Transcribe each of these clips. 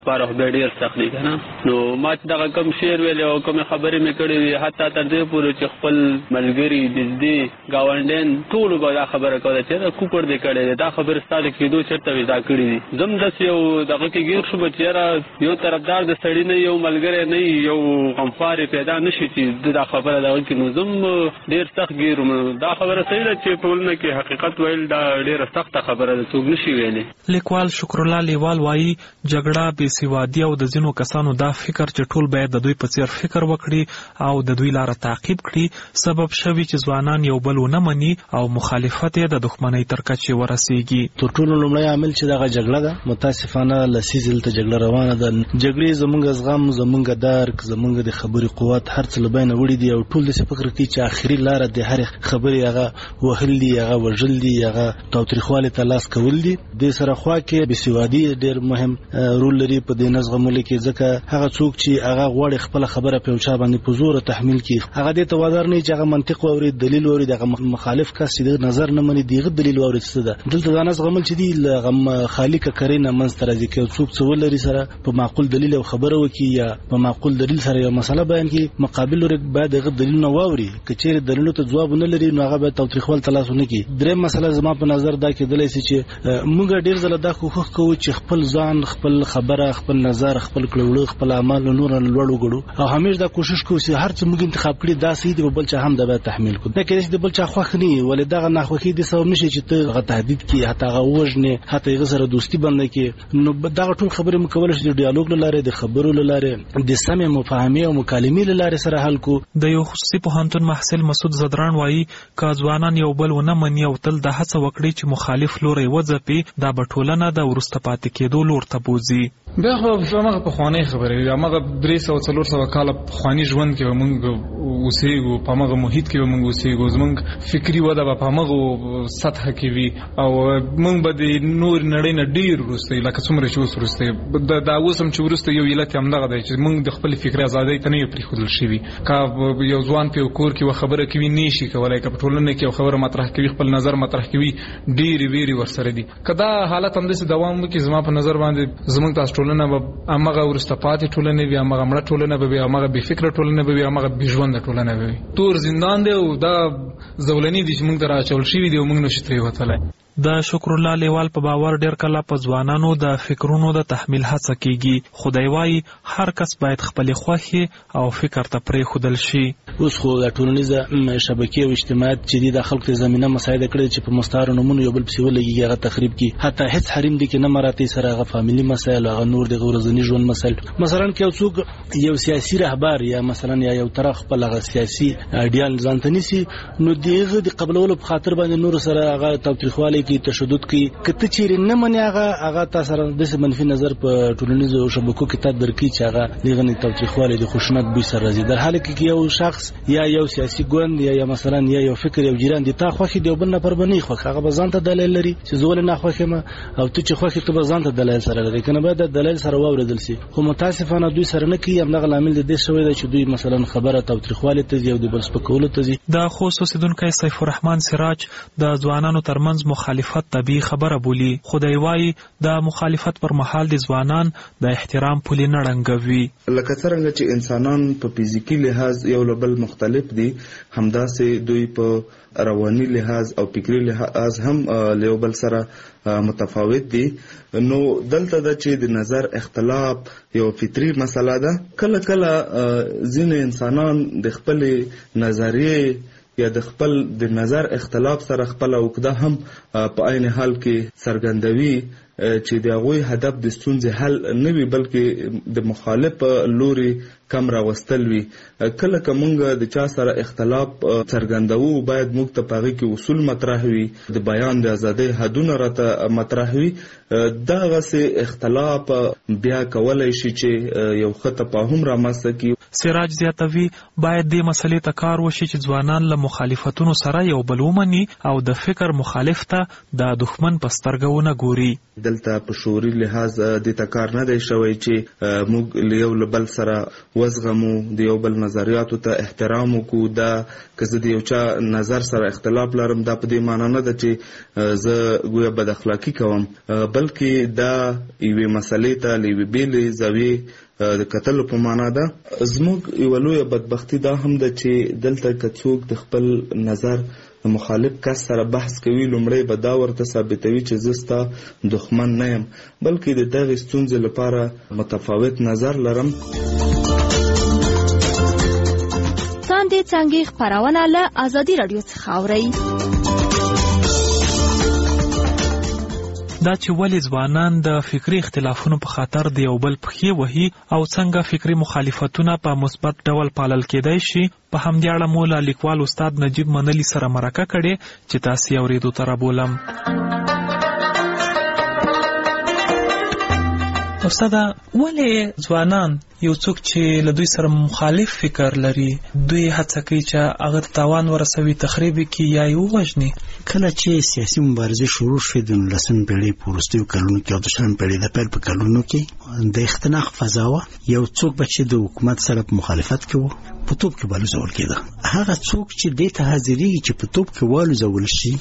پاره به ډیر سخت دي کنه. نو ما دغه کوم شعر ویل او کوم خبرې مې کړې وي حتی تر دې پورې چې خپل ملګری دزدي گاونډین ټول به دا خبره کوله چې دا کوپر دې کړې دا خبره ستاسو کېدو چرته ودا کړې دي. زم د یو دغه کې غیر شو چې یو طرفدار د سړی نه یو ملګری نه یو غمخوار پیدا نشي چې دا خبره دغه کې نو زم ډیر سخت ګیرم. دا خبره صحیح ده چې ټولنه کې حقیقت ویل دا ډیره سخته خبره ده څوک نشي ویلي. لیکوال شکر الله لیوال وایي جګړه بې سوادي او د ځینو کسانو دا فکر چې ټول باید د دوی په څیر فکر وکړي او د دوی لاره تعقیب کړي سبب شوی چې ځوانان یو بل ونه مني او مخالفت یې د دښمنۍ تر کچې ورسیږي. تر ټولو لومړی عامل چې دغه جګړه ده متاسفانه لسیزل ته جګړه روانه ده. جګړې زمونږ زغم زمونږ درک زمونږ د خبرې قوت هر څه لبینه وړي دي او ټول دې فکر کوي چې اخري لاره د هر خبرې هغه وهل دي هغه وژل دي هغه تاوتریخوالی ته لاس کول دي. د سره خوا کې بې سوادي ډېر مهم رول لري په دې نظغمولو کې ځکه هغه څوک چې هغه غواړي خپل خبره په چا باندې په زور تحمیل کړي هغه دې توادر نه چې هغه منطق او دلیل او دغه مخالف کس چې نظر نه مني دیغه دلیل او څه ده. دلته دا نظغمل چې دی غم خالق کرینه منځ تر ځکه څوک څه ولري سره په معقول دلیل او خبره وکي یا په معقول دلیل سره یو مسله بیان کړي مقابل ور باید دغه دلیل نه واوري کچېر دلیل ته جواب نه لري نو هغه به توتریخوال تلاش نه کوي. درې مسله زما په نظر دا کې دلې چې موږ ډیر زله دا کوښښ کوو چې خپل ځان خپل خبره خپل نظر خپل کړوړو خپل اعمال نور لوړ وګړو او همیش دا کوشش کوو چې هر څه موږ انتخاب کړی دا سید په بل چا هم دا به تحمیل کو دا کې چې بل چا خوښ نه ولې دا نه خوښي دي سبب نشي چې ته غ تهدید کی حتی غ وژنه حتی غ سره دوستی بند کی نو دا ټول خبرې مکول شي د ډیالوګ لاره د خبرو لاره د سمې مفاهمه او مکالمې لاره سره حل کو. د یو خصوصي پوهنتون محصل مسعود زدران وایي که ځوانان یو بل ونه مني او تل د هڅه وکړي چې مخالف لوري وځپي دا به ټولنه د ورسته پاتې کېدو لور ته بوزي. بیا خو هغه په خواني خبره هغه 300 کال په خواني ژوند کې موږ اوسېږو په هغه محیط کې موږ اوسېږو زموږ فکری وده په هغه سطح کې وي او موږ به د نور نړۍ نه ډیر ورسته لکه څومره چې ورسته دا اوسم چې ورسته یو علت هم دغه دی چې موږ د خپل فکر ازادۍ ته نه پریښودل شوي. کا یو ځوان په کور کې خبره کوي نشي کولای که په ټولنه کې خبره مطرح کوي خپل نظر مطرح کوي ډیر ویری ورسره دي. کدا حالت هم د دوام وکي زما په نظر باندې زموږ تاسو ټولنه به هغه ورسته پاتې ټولنه وي هغه مړه ټولنه به هغه بې فکر ټولنه به هغه بې ژوند ټولنه وي. تور زندان دی او دا زولنی دي چې موږ ته راچول شي دي او موږ نشو ترې وتلای. د شکر الله لیوال په باور ډیر کله په ځوانانو د فکرونو د تحمیل هڅه کیږي. خدای وایي هر کس باید خپل خوښي او فکر ته پرې خودل شي. اوس خو د ټولنیزه شبکې او اجتماعات چې د خلکو زمينه مساعده کړې چې په مستعار نمونه یو بل په ولګي هغه تخریب کی حتی هیڅ حریم دي کې نه مراتي سره هغه فاميلي مسایل هغه نور د ورځنی ژوند مسایل مثلا کې څوک یو سیاسي رهبر یا مثلا یو طرف خپل هغه سیاسي اډیال ځانته نيسي نو دغه د قبلولو په خاطر باندې نور سره هغه توتریخوالی کی تشدد کی کته چیرې نه مني هغه تاسو سره د منفي نظر په ټولنیزو شبکو کې تا درکې چې هغه دغه توتریخوالی د خشونت بوی سره راځي در حال کې یو شخص یا یو سیاسي ګوند یا مثلا یو فکر یو جیران دي تا خوخي دی بل نه پر بنې خو هغه بزانته دلیل لري چې زول نه خوخه ما او ته چې خوخي ته بزانته دلیل سره لري کنه به د دلیل سره واوریدل سي خو متاسفانه دوی سره نه کوي همغه عامل د دې شوی دی چې دوی مثلا خبره توتریخوالی ته یو د بل سپکولو ته د خصوصي دونکو سیف الرحمن سراج د ځوانانو ترمنځ مخالفت طبيعي خبره بولی. خدای وایي د مخالفت پر مهال د ځوانان د احترام پولي نه ړنګوي. لکه څنګه چې انسانان په فزیکی لحاظ یو له بل مختلف دي همداسې دوی په رواني لحاظ او فکری لحاظ هم له بل سره متفاوت دي. نو دلته د چې د نظر اختلاف یو فطري مسله ده. کله کله ځینې انسانان د خپل نظریه یا د خپل د نظر اختلاف سره خپل وکړه هم په عین حال کې څرګندوي چې د هغوی هدف د ستونزې حل نه وي بلکې د مخالف لوري کم راوستل وي. کله که موږ د چا سره اختلاف څرګندوو باید موږ ته په هغې کې اصول مطرح وي د بیان د ازادۍ حدونه راته مطرح وي. دغسې اختلاف بیا کولی شي چې یو ښه تفاهم رامنځته کړي. سراج زیاتوي باید دې مسلې ته کار وشي چې ځوانان له مخالفتونو سره یو بل ومني او د فکر مخالف ته د دښمن په سترګه ونه ګوري. دلته په شعوري لحاظ د تکار نه دی شوی چې موږ یو له بل سره وزغمو، د یو بل نظریاتو ته احترام وکړو. دا که زه د یو چا نظر سره اختلاف لرم دا په دې معنی نه ده چې زه ګویا بد اخلاقی کوم، بلکې دا یوې مسلې ته له یوې بېلې زاویې د کتلو په معنا ده. زموږ یوه لویه بدبختي دا هم ده چې دلته که څوک د خپل نظر مخالف کس سره بحث کوي لومړی به دا ورته ثابتوي چې زه ستا دښمن نه یم، بلکې د دغې ستونزې لپاره متفاوت نظر لرم. څاندې څانګې خپرونه له ازادي راډیو څخه اورئ. دا چې ولې ځوانان د فکري اختلافونو په خاطر د یو بل پښې وهي او څنګه فکري مخالفتونه په مثبت ډول پالل کېدای شي، په همدې اړه مو له لیکوال استاد نجیب منلي سره مرکه کړې چې تاسې یې اورېدو ته رابولم. استاده، ولې ځوانان یو څوک چې له دوی سره مخالف فکر لري دوی هڅه کوي چې هغه ته تاوان ورسوي، تخریب کړي یا یې ووژني؟ کله چې سیاسي مبارزې شروع شوې د 19مې پېړۍ په وروستیو کلونو کې او د 20مې پېړۍ د پیل په کلونو کې د اختناق فضا وه. یو څوک به چې د حکومت سره په مخالفت کې و په توپ کې به الوځول کېده. هغه څوک چې دې ته حاضرېږي چې په توپ کې والوځول شي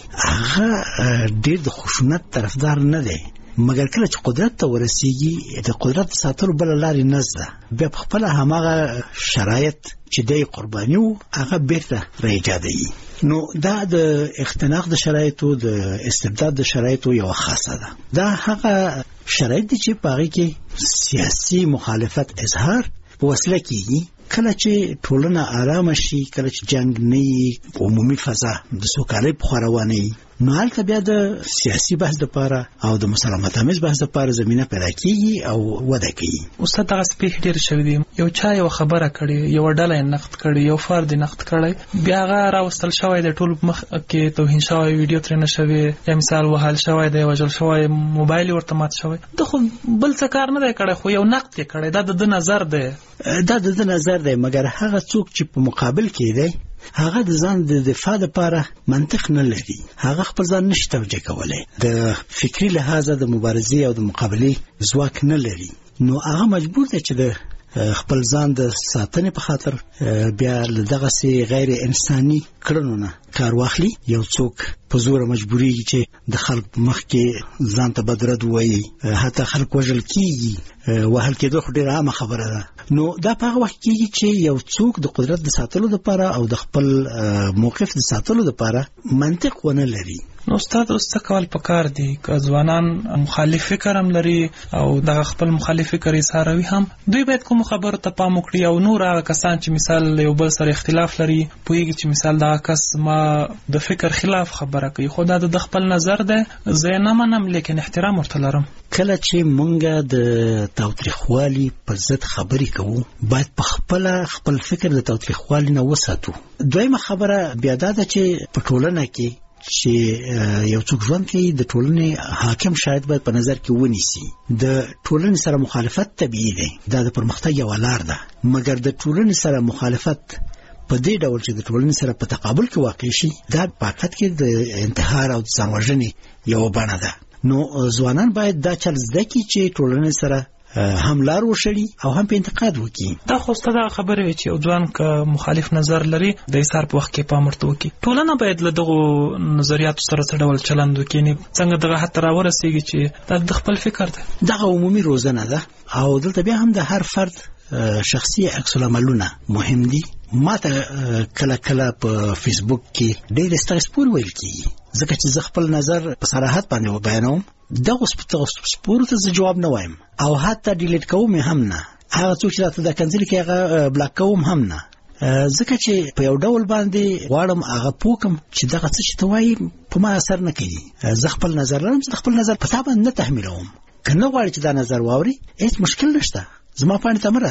هغه ډېر د خشونت طرفدار نه دی، مګر کله چې قدرت ته ورسیږي د قدرت ساتلو بله لارې نه زده، بیا په خپله هماغه شرایط چې دی قرباني و هغه بیرته راایجادوي. نو دا د اختناق د شرایطو د استبداد د شرایطو یوه خاصه ده. دا هغه شرایط دي چې په هغې کې سیاسي مخالفت اظهار په وسیله کېږي. کله چې ټولنه آرامه شي، کله چې جنگ نه وي، عمومي فضا د سوکالۍ په خوا روانه وي، نو هلته بیا د سیاسي بحث دپاره او د مسالمت آمیز بحث دپاره زمینه پیدا کېږي او وده کوي. استاد، دغسې پیښې ډېرې شوي دي، یو چا یوه خبره کړې، یوه ډله یې نقد کړې، یو فرد یې نقد کړی، بیا هغه راوستل شوی دی، ټول مخ کې توهین شوی، ویډیو ترې نه شوې، یا مثال وهل شوی دی، وژل شوی، موبایل یې ورته مات شوی. ده خو بل څه کار نه دی کړی، خو یو نقد یې کړی. دا د ده نظر دی، دا د ده نظر دی، مګر هغه څوک چې په مقابل کې دی هغه د ځان د دفاع لپاره منطق نه لري، هغه خپل ځان نشي توجیه کولی، د فکري لحاظه د مبارزې او د مقابلې ځواک نه لري، نو هغه مجبور دی چې د خپل ځان د ساتنې په خاطر بیا له دغسې غیر انساني کړنو نه کار واخلي. یو څوک په زوره مجبوریږي چې د خلک مخ کې ځان ته بدرد ووایي، حتی خلک وژل کېږي. وهل کېدو خو ډېره عامه خبره ده. نو دا په هغه وخت کېږي چې یو څوک د قدرت د ساتلو دپاره او د خپل موقف د ساتلو دپاره منطق ونه لري. نو استاد، اوس څه کول پکار دي؟ که ځوانان مخالف فکر هم لري او دغه خپل مخالف فکر اظهاروي هم، دوی باید کومو خبرو ته پام وکړي او نور هغه کسان چې مثال یو بل سره اختلاف لري پوهېږي چې مثال دغه کس ما د فکر خلاف خبره کوي، خو دا د خپل نظر دی، زه یې نه منم لیکن احترام ورته لرم. کله چې مونږ د تاوتریخوالي پر ضد خبرې کوو باید په خپل فکر د تاوتریخوالي نه وساتو. دویمه خبره بیا دا ده چې په ټولنه کې چې یو څوک ژوند کوي د ټولنې حاکم شاید باید په نظر کې ونیسي. د ټولنې سره مخالفت طبیعي دی، دا د پرمختګ یوه لار ده، مګر د ټولنې سره مخالفت په دې ډول چې د ټولنې سره په تقابل کې واقع شي دا په حقیقت کې د انتحار او د ځان وژنې یوه بڼه ده. نو ځوانان باید دا چل زده کړي چې ټولنې سره هم لار وشړي او هم په انتقاد وکړي. دا خو ستاسو خبره وي چې یو ځوان که مخالف نظر لري د ایثار په وخت کې پام ورته وکړي. ټولنه باید له دغو نظریاتو سره څه ډول چلند وکړي، څنګه دغه حد ته راورسېږي چې دا د خپل فکر دی. دغه عمومي روزنه ده او دلته بیا هم د هر فرد شخصي عکس العملونه مهم دي. ما ته کله کله په فیسبوک کې ډېر ستاسو سپور ویل کېږي، ځکه چې زه خپل نظر په صراحت باندې بیانوم. دغه سپورو ته زه جواب نه وایم او حتی ډیلیټ کوم هم نه. هغه څوک چې راته دا کنځلې کوي هغه بلاک کوم هم نه، ځکه چې په یو ډول باندې غواړم هغه پوه کړم چې دغه څه چې ته وایي په ما اثر نه کوي. زه خپل نظر لرم، زه خپل نظر په تا باندې نه تحمیلوم. که نه غواړې چې دا نظر واوري هیڅ مشکل نشته، زما پاڼې ته مه راځه،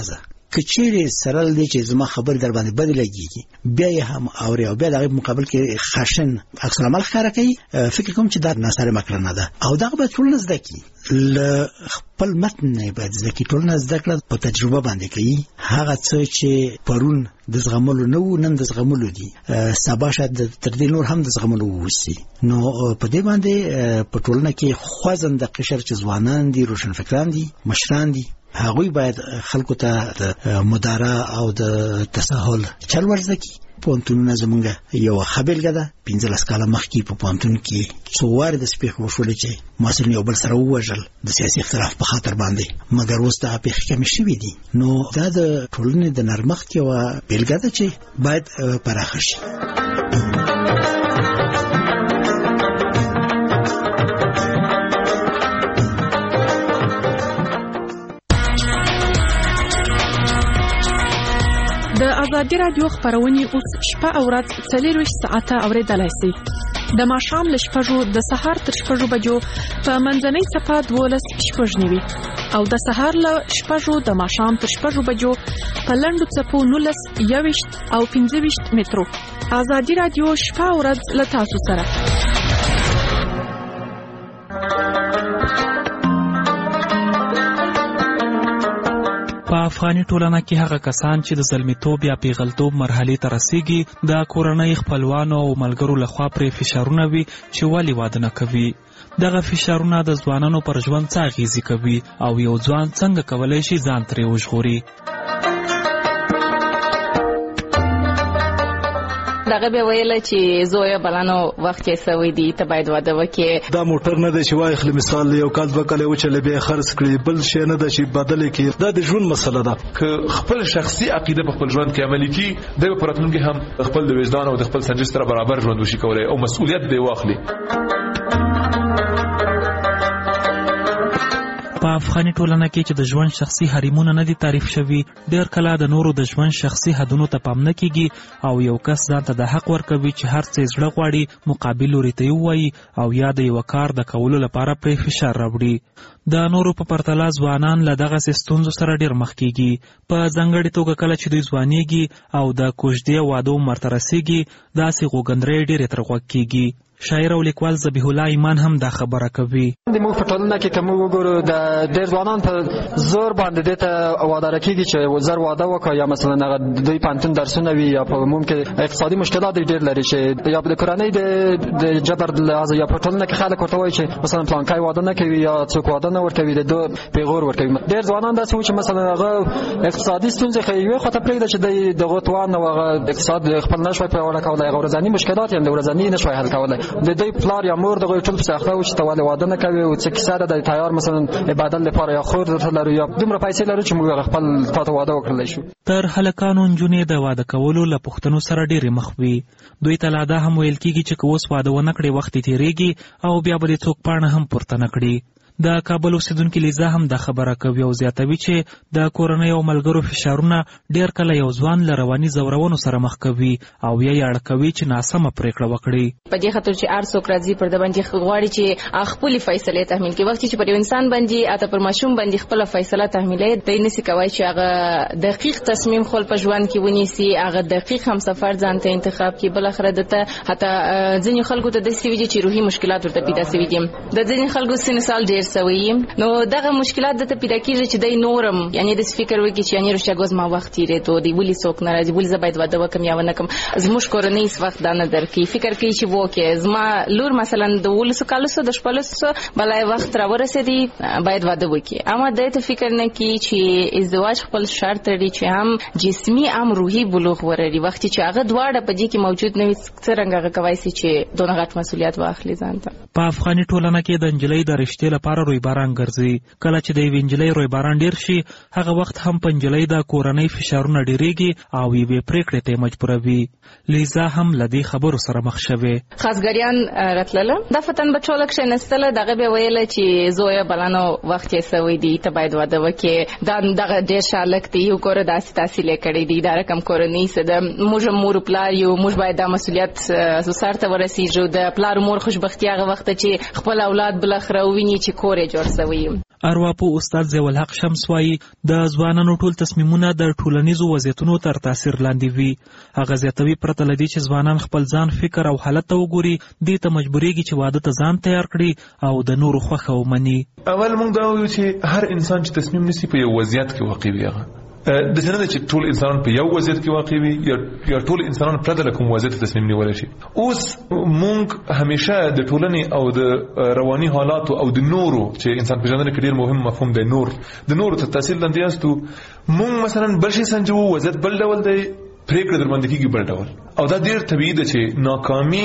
کچېرې سره لدی چې زما خبر در باندې بد لګیږي بیا یې هم اوري او بیا د مقابل کې خشن عکس العمل ښکاره کوي، فکر کوم چې دا ناسمه کړنه ده او دا به ټول زده کی خپل متن نه باید زده کی، ټول زده کړه په تجربه باندې کوي. هغه څه چې پرون د زغملو نه و نن د زغملو دي، سبا شاید تر دې نور هم د زغملو وسی. نو په دې باندې په ټولنه کې خوځنده قشر چې ځوانان دي، روشنفکران دي، مشران دي، هغوی باید خلکو ته د مدارا او د تساهل چل ورزده کی. پونتونونه زمونږ یو خبرګه ده 15 کاله مخکې په پونتون کې څو واره د سپیخ وشول چې مسؤل یو بل سره ووژل د سیاسي اختلاف په خاطر باندې، مګر اوس دا پیښې کمې شوې دي. نو دا د ټولنې د نرمښت یو بیلګه ده چې باید پراخه شي. د ازادي رادیو خبرونه اوس شپه او ورځ 24 ساعته اوریدلای شئ. د ماښام له 6 د سهار تر 6 بجو په منځنۍ صفه 12:09 او د سهار له 6 د ماښام تر 6 بجو په لنډو څپو 19 او 15 مترو. ازادي رادیو شپه او ورځ له تاسو سره. په افغاني ټولنه کې هغه کسان چې د زلمیتوب یا پیغلتوب مرحلې ته رسیږي د کورنۍ خپلوانو او ملګرو لخوا پرې فشارونه وي چې ولې واده نه کوي. دغه فشارونه د ځوانانو پر ژوند څه اغیزې کوي او یو ځوان څنګه کولی شي ځان ترې وژغوري. دغه به ویل چې زویا بلانو وخت یې سوي دي ته باید واده وکړي. دا موټر نه دی چې وای خل مثال یو کال وکړي او چې لبه خرڅ کړي، بل شي نه دی چې بدل کړي. دا د ژوند مسله ده. که خپل شخصي عقیده په خپل ژوند کې عملي کړي، د پراتلونکو هم خپل د وجدان او د خپل سنجش سره برابر ژوند وشي کولای او مسؤلیت به واخلي. په افغاني ټولنه کې چې د ژوند شخصي حریمونه نه دي تعریف شوي، ډېر کله د نورو د ژوند شخصي حدونو ته پام نه کیږي او یو کس ځان ته د حق ورکوي چې هر څه زړه غواړي مقابل لوري ته ووایي او یا د یو کار د کولو لپاره پرې فشار راوړي. د نورو په پرتله ځوانان له دغسې ستونزو سره ډېر مخ کیږي. په ځانګړې توګه کله چې دوی ځوانیږي او د کوژدې واده عمر ته رسیږي، داسې غوږندرۍ ډېرې تر غوږ کیږي. شاعر او لیکوال ذبیح الله ایمان هم دا خبره کوي. د موږ په ټولنه کې کوم وګورو د ډېر ځوانان په زور باندې دته واده راکېږي چې زر واده وکړي، یا مثلا هغه دوی پانتون درسونه وي، یا په ممکن اقتصادي مشکلات ډېر لري چې یا د کورنۍ د جبر لازم، یا په ټولنه کې خلک ورته وایي چې مثلا پلانکای واده نه کوي یا څوک واده نه ورکوي، د دوه پیغور ورکوي. ډېر ځوانان داسې و چې مثلا هغه اقتصادي ستونزې خو یې خو ته پرېږده چې د غوتوان او هغه اقتصاد خپل نشوي پیاوړی کولی، هغه ورځني مشکلات یې د ورځني نشوي حل کولی. د دوی پلار یا مور دغه ټول سخته و چې ته واده نه کوي او څه کیسه ده د تیار مثلا عبادت لپاره یا خور درته لرو یا دومره پیسې لرو چې موږ خپل تاسو واده وکړلی شو. تر هلکانو نجونې د واده کولو له پوښتنو سره ډېرې مخ وي. دوی ته لا دا هم ویل کېږي چې که اوس واده ونه کړې وخت یې تېرېږي او بیا به دې څوک پاڼه هم پورته نه کړي. د کابل اوسیدونکي لیزا هم دا خبره کوي او زیاتوي چې د کورنۍ او ملګرو فشارونه ډېر کله یو ځوان له رواني ځورونو سره مخ کوي او یا یې اړه کوي چې ناسمه پرېکړه وکړي. په دې خاطر چې هر څوک راځي پر د باندې غواړي چې خپل فیصله تحمیل کړي، وخت چې پر انسان باندې اته پر ماشوم باندې خپل فیصله تحمیلې دی نسی کوي چې هغه دقیق تصمیم خپل په ژوند کې ونیسي، هغه دقیق هم سفر ځان ته انتخاب کړي. بل اخر دته حتی ځینې خلکو ته د سوي چې روحي مشکلات ورته پیدا شوي دي، د ځینې خلکو سن سال ډېر سوي، نو دغه مشکلات د ته پیدا کیږي چې د نورم یعنی د فکر وکړي چې یعنی رښتیا ما وخت یې ته دی ولې څوک ناراضي، ولې زه باید واده وکم یا ونه کم، زموږ کورنۍ هیڅ وخت دا نه درکوي. فکر کوي چې وکه زما لور مثلا د 12 کالو سره د 15 بلای وخت را ورسېدي باید واده وکړي، اما د ته فکر نه کوي چې ازدواج خپل شرط لري چې هم جسمي هم روحي بلوغ ورري. وخت چې هغه دواړه په دې کې موجود نه وي څنګه هغه کوي چې دونه غټ مسؤلیت واخلي ځان ته. په افغاني ټولنه کې د انجلۍ د رشتې لپاره رویباران ګرځي. کله چې د یوې انجلۍ رویباران ډېر شي، هغه وخت هم په انجلۍ د کورنۍ فشارونه ډېرېږي او یوې پرېکړې ته یې مجبوروي. لیزا هم له دې خبرو سره مخ شوې. خاصګریان راتلله د فتن بچوله کښېنستله، دغه به ویله چې زویه بلانو وخت یې سوی دی ته باید واده وکړې، دا دغه ډېر ښه هلک دی، یو کوره داسې تحصیل یې کړی دی، دا رقم کورنۍ څه ده، موږ هم مور پلار یو، موږ باید دا مسؤلیت سر ته ورسېږو. د پلار مور خوشبختي هغه وخت چې خپل اولاد بالاخره وویني چې پورې جوړ شوی. ارواپوه استاد ضیاء الحق شمس وایي د ځوانانو ټول تصمیمونه د ټولنیزو وضعیتونو تر تاثیر لاندې وي. هغه زیاتوي پرته له دې چې ځوانان خپل ځان فکر او حالت ته وګوري دې ته مجبورېږي چې واده ته ځان تیار کړي او د نورو خوښه ومني. اول موږ دا وایو چې هر انسان چې تصمیم نیسي په یو وضعیت کې واقع وي. هغه د څه نه چې ټول انسانان په یو وضعیت کې واقع وي یا ټول انسانان پرته له کوم وضعیت تصمیم نیولی شي. اوس موږ همیشه د ټولنې او د رواني حالاتو او د نورو چې انسان پېژندنه کې ډېر مهم مفهوم دی د نورو تر تاثیر لاندې یاستو. موږ مثلا بل شي سنجوو وضعیت بل ډول دی پریکړه در باندې کېږي بل ډول او دا ډېر طبیعي ده چې ناکامي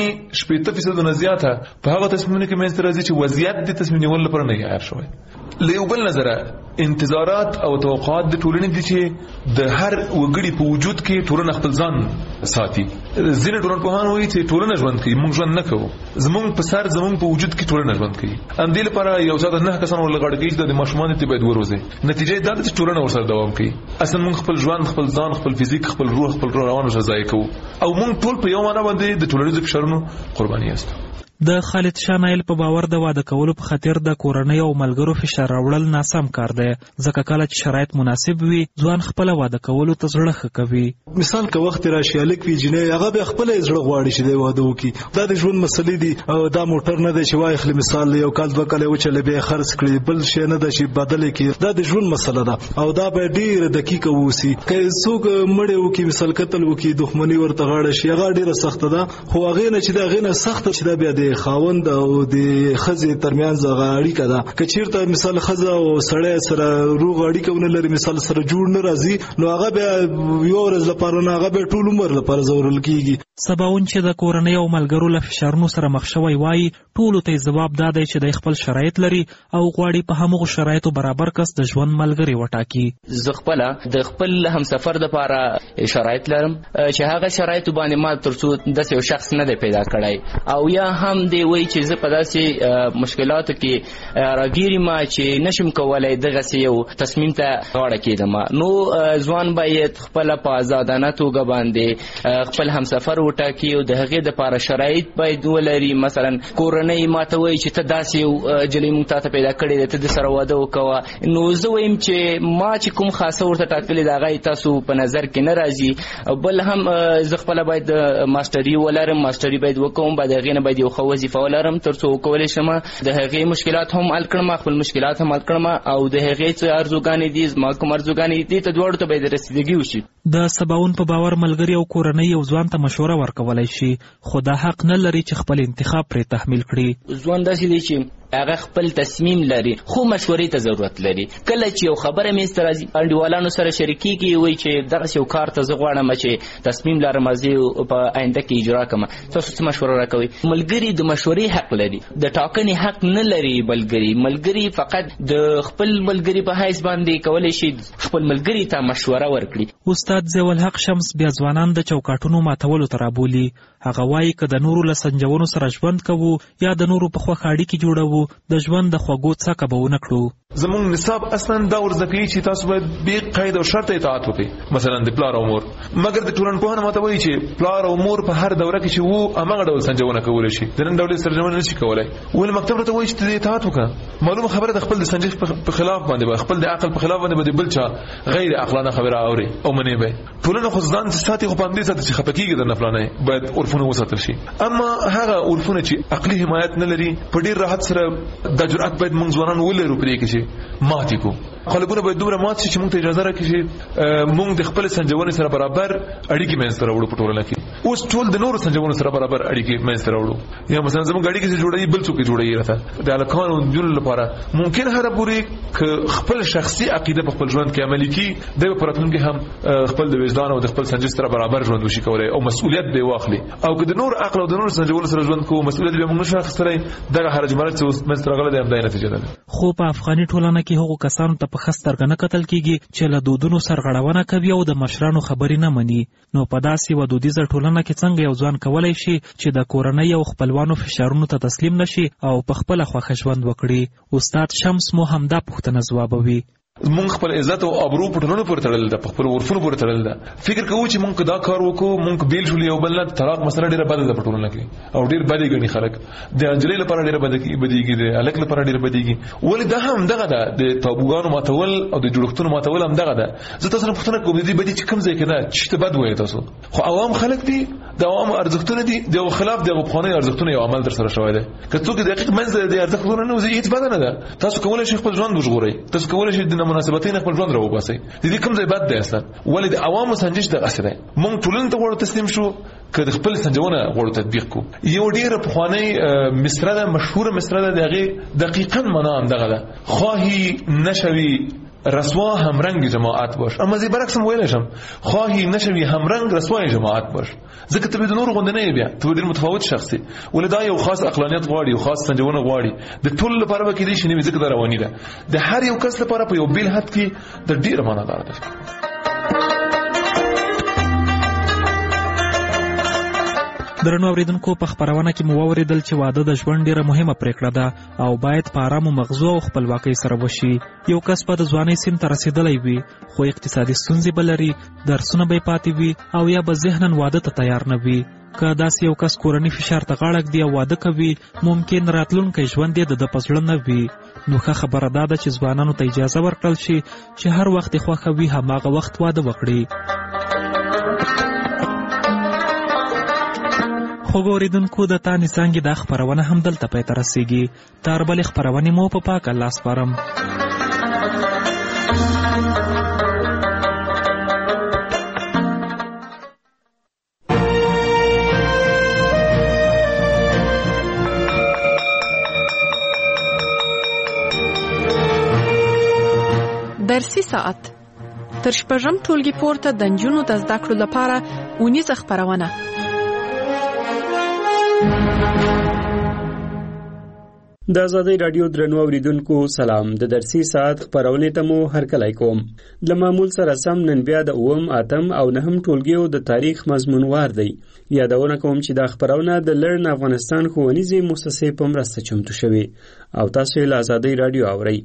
80% نه زیاته په هغه تصمیمونو کې منځته راځي چې وضعیت د تصمیم نیولو لپاره نه عیار شوی. له یو بل نظره انتظارات او توقعات د ټولنې دي چې د هر وګړي په وجود کې ټولنه خپل ځان ساتي. ځینې ټولنپوهان وایي چې ټولنه ژوند کوي موږ ژوند نه کوو. زموږ په سر زموږ په وجود کې ټولنه ژوند کوي. همدې لپاره یو څه د 9 کسانو لغړ کېږي د ماشومان ته باید وروزي. نتیجه دا ده چې ټولنه ورسره دوام کوي. اصلا موږ خپل ژوند خپل ځان خپل فزیک خپل روح خپل روان ورسره ځای کوو او موږ ټول په یو معنا باندې د ټولنیزو فشارونو قرباني یاستو. د خالد شاه نایل په باور د واده کولو په خاطر د کورنۍ او ملګرو فشار راوړل ناسم کار دی ځکه کله چې شرایط مناسب وي ځوان خپل واده کولو ته زړه ښه کوي. مثال که وخت راشي الک وی جنې هغه به خپل زړه غواړي چې د واده وکړي. دا د ژوند مسلې دي او دا موټر نه دی چې وای خل مثال یو کال دوه کال وچلې به خرڅ کړي بل شي نه دی چې بدل کړي. دا د ژوند مسله ده او دا به ډیر دقیق ووسی. که څوک مړ وکړي مثال قتل وکړي دښمنی ورته غاړه شي هغه ډیره سخت ده خو هغه نه چې دا غینه سخت چې دا بیا د خاوند او د خزې ترمنځ اړیکه ده. که چیرته مثال خزه او سړی سره روغ اړیکه ونه لري مثال سره جوړ نه راځي نو هغه بیا یو ورځ لپاره نه هغه به ټول عمر لپاره ضرورل کیږي. سباون چې د کورنۍ او ملګرو له فشارونو سره مخ شوی وای ټولو ته جواب دادی چې د خپل شرایط لري او غواړي په همغو شرایطو برابر کس د ژوند ملګری وټاکي. زه خپل د خپل همسفر لپاره شرایط لرم چې هغه شرایط باندې ما ترڅو د یو شخص نه دی پیدا کړی او یا هم دی وای چې زه په داسې مشکلاتو کې راګیرم چې نشم کولای دغه یو تصمیم ته غاړه کېدم. نو ځوان باید خپل په آزادانه توګه باندې خپل همسفر وټاکي او د هغې دپاره شرایط باید ولري. مثلا کورنۍ ماته وایي چې ته داسې یو جلۍ موږ تا ته پیدا کړې ده ته د سره واده وکوه. نو زه وایم چې ما چې کوم خاصه ورته ټاکلې ده هغه تاسو په نظر کې نه راځي. بل هم زه خپله باید ماسټري ولرم ماسټري باید وکوم باید هغې نه باید یو ښه وظیفه ولرم تر څو وکولی شم د هغې مشکلات هم حل کړم خپل مشکلات هم حل کړم او د هغې څه ارزوګانې دي زما کوم ارزوګانې دي ته دواړو ته باید رسیدګي وشي. د سباون په باور ملګري او کورنۍ یو ځوان ته مشوره ورکولی شي خو دا حق نه لري چې خپل انتخاب پرې تحمیل کړي. ځوان داسې دی چې هغه خپل تصمیم لري خو مشورې ته ضرورت لري. کله چې یو خبره منځته راځي انډیوالانو سره شریکېږي وایي چې دغسې یو کار ته زه غواړم چې تصمیم لرم زه په آینده کې اجرا کړم تاسو څه مشوره راکوئ. ملګري د مشورې حق لري د ټاکنې حق نه لري. ملګري فقط د خپل ملګري په حیث باندې کولی شي خپل ملګري ته مشوره ورکړي. استاد ضیاء الحق شمس بیا ځوانان د چوکاټونو ماتولو ته رابولي. هغه وایي که د نورو له سنجونو سره ژوند کوو یا د نورو په خوښه اړیکې جوړوو د ژوند د خوږو څکه به ونه کړو. زمونږ نصاب اصلا دا ورزده کوي چې تاسو باید بې قید او شرط اطاعت وکړئ مثلا د پلار او مور. مګر د ټولنپوهنه ماته وایي چې پلار او مور په هر دوره کې چې وو هماغه ډول سنجونه کولی شي د نن ډول سنجونه نشي کولی. ولې مکتب راته وایي چې ته اطاعت وکړه. معلومه خبره د خپل د سنجش په خلاف باندې خپل د عقل په خلاف باندې بل چا غیر عقلانه خبره اوري او منې به ټولنه خو ځان ساتي خو باندې ساتي چې خپکیږي د نفلانه باید عرفونه وساتل شي. اما هغه عرفونه چې عقلي حمایت نه لري په ډیر راحت سره د جرأت باید موږ ځوانان ولرو پرې کې چې ماتې کو خلکونه باید دومره مات شي چې موږ ته اجازه راکړي چې موږ د خپل سنجونې سره برابر اړیکې منځته راوړو په ټولنه کې. اوس ټول د نورو سنجونو سره برابر اړیکې منځته راوړو یا مثلا زموږ اړیکې چې جوړوي بل څوک جوړوي راته د هلکانو نجونو لپاره ممکن هره پورې که خپل شخصي عقیده په خپل ژوند کې عملي کړي دی به په راتلونکي هم خپل د وجدان او د خپل سنجش سره برابر ژوند وشي کولی او مسؤلیت به واخلي. او که د نور عقل او د نور سنجونو سره ژوند کوو مسؤلیت به موږ نشو اخیستلی دغه حرج مرج چې منځته راغلی دی همدا نتیجه ده. خو په افغاني ټولنه کې هغو کسانو ته په ښه سترګه نه کتل کېږي چې له دودونو سرغړونه کوي او د مشرانو خبرې نه مني. نو په داسې یوه دودیزه ټولنه کې څنګه یو ځوان کولی شي چې د کورنۍ او خپلوانو فشارونو ته تسلیم نشي او په خپله خوښه ژوند وکړي؟ استاد شمس مو همدا پوښتنه ځوابوي. مونږ خپل عزت او ابرو په ټولنه پورې تړل ده، په خپل عرفونو پورې تړل ده. فکر کوو چې مونږ دا کار وکړو، مونږ بیل شول یو بل نه. طلاق مسله ډیره بده ده په ټولنه کې او ډیر بدی ګڼي خلک. د انجلۍ لپاره ډیره بدیږي، د الک لپاره ډیره بدیږي. ولې دا هم دغه ده، د تابوګانو ماتول او د جوړښتونو ماتول هم دغه ده. زه تاسو نه پوښتنه کوم دي بدی چې کوم ځای کې ده چې بد وایي تاسو، خو عوام خلک دي، د عوام ارزښتونه دي، د خلاف د غوښنې ارزښتونه یو عمل در سره شوی دی. که څوک دقیق منځ د ارزښتونه نه وزي هیڅ بد نه ده. تاسو کولای شئ خپل ژوند وژغورئ، تاسو کولای شئ د مناسبتونو خپل ژوند راوباسئ. د دې کوم ځای بد دی اصلا؟ ولې د عوامو سنجش دغه څه دی. مونږ ټولنه ته غوړو تسلیم شو که د خپل سنجونه غوړو تطبیق کو. یو ډیره پخوانی مصره ده، مشهوره مصره ده، دغه دقیقاً معنا هم دغه ده: خواهی نشوی رسوا همرنگ جماعت باش. اما زی برعکس ویل شم: خواهی نشوی همرنگ رسوای جماعت باش. ځکه ته به د نور غوندې نه بیا، ته ډیر متفاوت شخصي. ولې دا یو خاص عقلانیت غواړي، یو خاص سنجونه غواړي. د ټول لپاره به کې دي شنو ځکه دا رواني ده. د هر یو کس لپاره په یو بیل حد کې د ډیر معنا دار ده. درنو اوریدونکو، په خبرونه کې مو اوریدل چې واده د ژوند ډیره مهمه پریکړه ده او باید په آرامو مغزو او خپلواکۍ سره وشي. یو کس په د ځوانۍ سن ته رسیدلی وي خو اقتصادي ستونزې به لري، درسونه به یې پاتې وي او یا به ذهناً واده ته تیار نه وي. که داسې یو کس کورني فشار ته غاړه ږدي او واده کوي، ممکن راتلونکی ژوند یې د ده په زړه نه وي. نو ښه خبره دا ده چې ځوانانو ته اجازه ورکړل شي چې هر وخت یې خوښه وي هماغه وخت واده وکړي. خوږو اوریدونکو، د تانې څانګې دا خپرونه هم دلته پای ته رسیږي. تر بلې خپرونې مو په پاک الله سپارم. درسي ساعت تر شپږم ټولګي پورته د نجونو د زده کړو لپاره اونیزه خپرونه. د آزادۍ رادیو درنو اوریدونکو سلام. د درسي ساعت خپرونې ته مو هرکلی کوم. له معمول سره سم نن بیا د 8م، 8م او 9م ټولګیو د تاریخ مضمونوار دی. یادونه کوم چې دا خپرونه د لرن افغانستان ښوونیزې مؤسسې په مرسته چمتو شوې او تاسو یې له آزادۍ رادیو اورئ.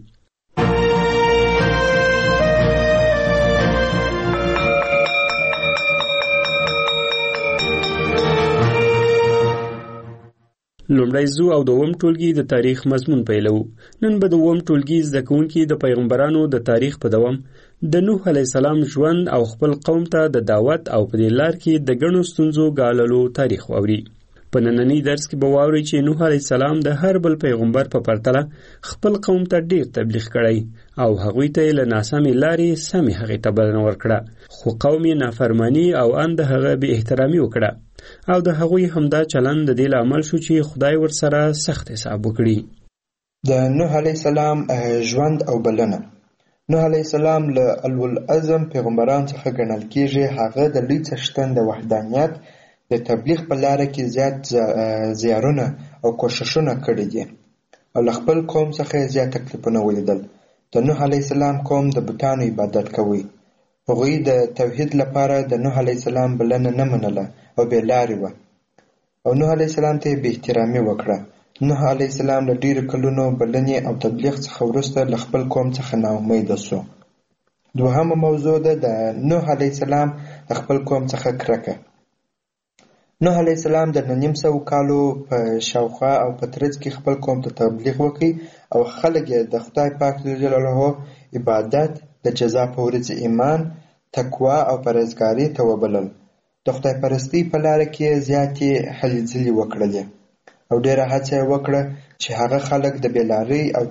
لومړی زو او دوم ټولګي د تاریخ مضمون پیلو. نن به دوم ټولګي زده کوونکي د پیغمبرانو د تاریخ په دوام د نوح علیه السلام ژوند او خپل قوم ته د دعوت او په دې لار کې د ګڼو ستونزو ګاللو تاریخ واوري. په نننی درس کې به واورئ چې نوح علیه السلام د هر بل پیغمبر په پرتله خپل قوم ته ډیر تبلیغ کړی او هغوی ته له ناسمې لارې سمې هغې ته بلنه ورکړه، خو قوم یې نافرمانی او ان د هغه بې احترامي وکړه او د هغوی همدا چلند د دې لامل شو چې خدای ورسره سخت حساب وکړي. د نوح علیه السلام ژوند او بلنه. نوح علیه السلام له اولوالعزم پیغمبران څخه ګڼل کیږي. هغه د لوی څښتن د وحدانیت د تبلیغ په لاره کې زیات زیارونه او کوششونه کړي دي او له خپل قوم څخه زیات تکلیفونه ولیدل. د نوح علیه السلام قوم د بتانو عبادت کوي. هغوی د توحید لپاره د نوح علیه السلام بلنه نه منله او بې لارې وه او نوح علیه السلام ته یې بې احترامي وکړه. نوح علیه السلام له ډېرو کلونو بلنې او تبلیغ څخه وروسته له خپل قوم څخه ناامیده سو. دوهمه موضوع ده د نوح علیه السلام د خپل قوم څخه کرکه. نوح علیه السلام د 900 کالو په شاوخوا او په ترڅ کې خپل قوم ته تبلیغ وکړي او خلک یې د خدای پاک جل عبادت، د جزا په ورځ ایمان، تقوا او پرهیزګارۍ ته وبلل. د خدای پرستی په لاره کې زیاتې هلې ځلې وکړلې او ډېره هڅه یې وکړه چې هغه خلک د بېلارۍ او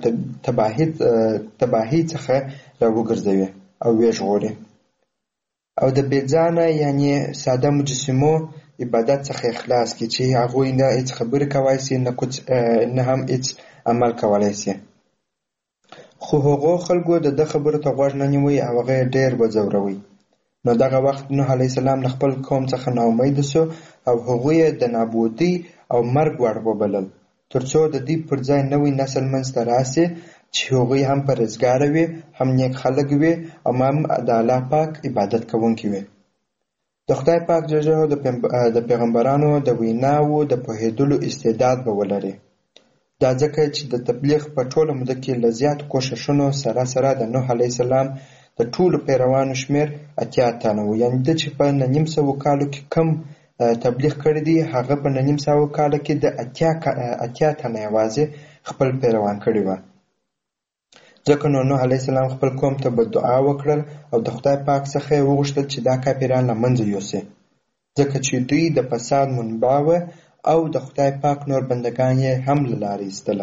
تباهۍ څخه راوګرځوي او ویې او د بېځانه یعنې ساده مجسمو عبادت څخه اخلاص کی چې هغوی نه هیڅ خبرې کولی سي نه هم هیڅ عمل کولی سي. خو هغو خلکو د خبرو ته غوږ نه نیوی او هغه یې ډېر وځوروي. نو دغه وخت نوح علیه السلام له خپل قوم څخه ناامیده سو او هغوی یې د نابودۍ او مرګ وړ وبلل تر څو د دې پر ځای نوی نسل منځته راسي چې هغوی هم پرهیزګاره وي، هم نیک خلک وي او هم د الله پاک عبادت کوونکي وي. د خدای پاک د پیغمبرانو د ویناوو د پوهېدلو استعداد به ولري. دا ځکه چې د تبلیغ په ټوله موده کې له زیاتو کوښښونو سره د نوح علیه السلام د ټولو پیروانو شمېر 80 تنه و. یعنې ده چې په 900 کالو کې کم تبلیغ کړی دی، هغه په 900 کاله کې د 80 تنه یوازې خپل پیروان کړي وه. ځکه نو نوح علیه السلام خپل قوم ته بددعا وکړل او د خدای پاک څخه یې وغوښتل چې دا کافران له منځه یوسي، ځکه چې دوی د فساد منبع وه او د خدای پاک نور بندگان یې هم له لارې ایستله.